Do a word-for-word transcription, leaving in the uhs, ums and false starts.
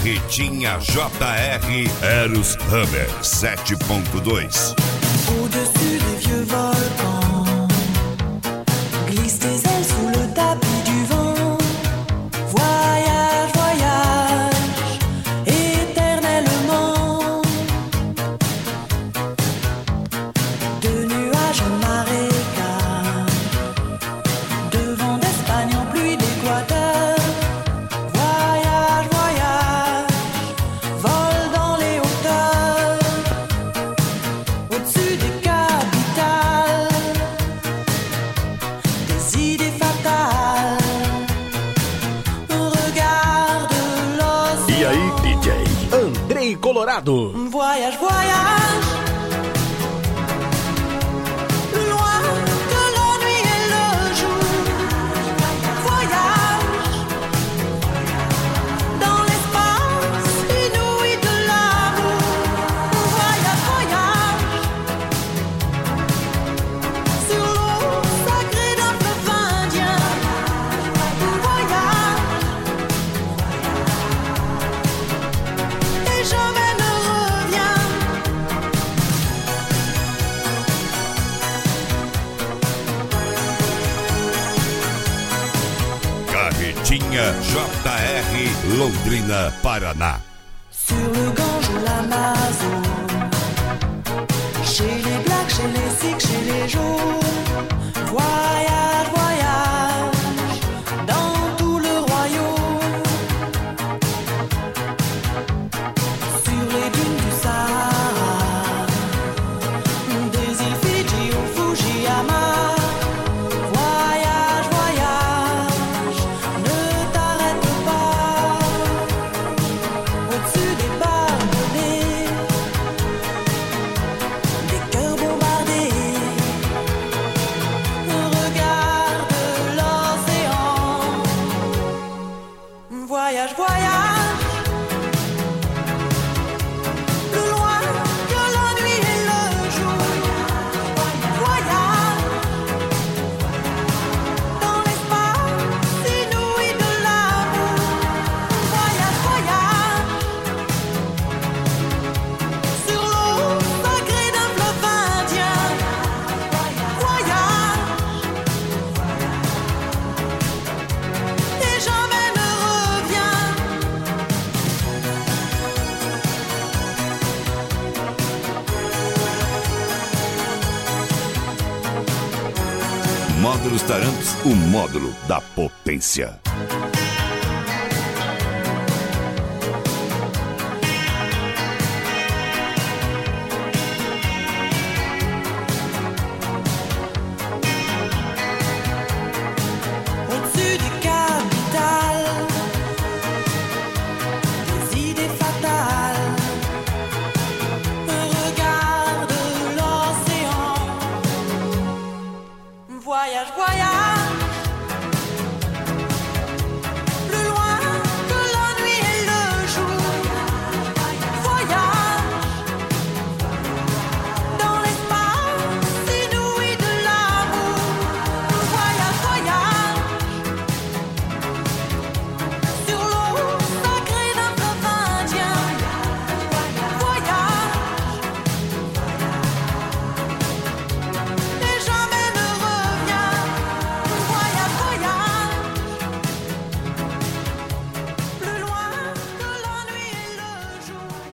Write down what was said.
Carretinha J R Eros Hammer sete ponto dois. Au-dessus des vieux volcans, glisse tes ailes sous le tapis du vent. Voyage, voyage, éternellement. De nuages en marécage, de vent d'Espagne en pluie d'Équateur. Voyage, voyage, vol dans les hauteurs. Au-dessus des capitales, des idées fatales. Regarde l'océan. E aí, D J Andrei Colorado. Voyage, voyage, plus loin que la nuit et le jour. Voyage, dans l'espace inouï de l'amour. Voyage, voyage, sur l'eau sacrée d'un fleuve indien. Voyage, et jamais ne reviens. Carretinha J R Londrina, Paraná. Sur le Gange ou l'Amazone, chez les Blacks, chez les Sikhs, chez les Jaunes. Voyage, voyage, dans tout le royaume. Sur les dunes du Sahara, des îles Fidji au Fujiyama. Voyage, voyage, ne t'arrête pas. Au-dessus des barbelés, des cœurs bombardés. Regarde l'océan. Voyage, voyage, plus loin que la nuit et le jour. Voyage, dans l'espace inouï de l'amour. Voyage, voyage, sur l'eau sacrée d'un fleuve indien. Voyage, et jamais ne reviens. Módulos Taramps, o módulo da potência.